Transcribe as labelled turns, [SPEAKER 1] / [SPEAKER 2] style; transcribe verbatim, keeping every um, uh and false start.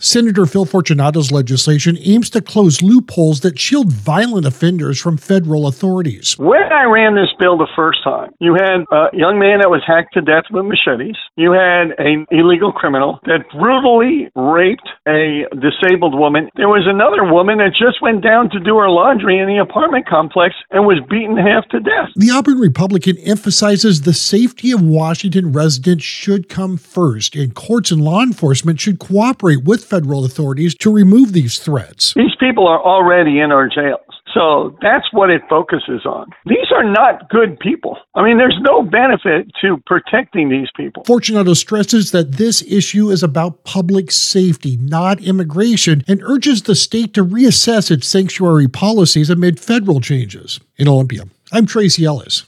[SPEAKER 1] Senator Phil Fortunato's legislation aims to close loopholes that shield violent offenders from federal authorities.
[SPEAKER 2] When I ran this bill the first time, you had a young man that was hacked to death with machetes. You had an illegal criminal that brutally raped a disabled woman. There was another woman that just went down to do her laundry in the apartment complex and was beaten half to death.
[SPEAKER 1] The Auburn Republican emphasizes the safety of Washington residents should come first, and courts and law enforcement should cooperate with federal authorities to remove these threats.
[SPEAKER 2] These people are already in our jails. So that's what it focuses on. These are not good people. I mean, there's no benefit to protecting these people.
[SPEAKER 1] Fortunato stresses that this issue is about public safety, not immigration, and urges the state to reassess its sanctuary policies amid federal changes. In Olympia, I'm Tracy Ellis.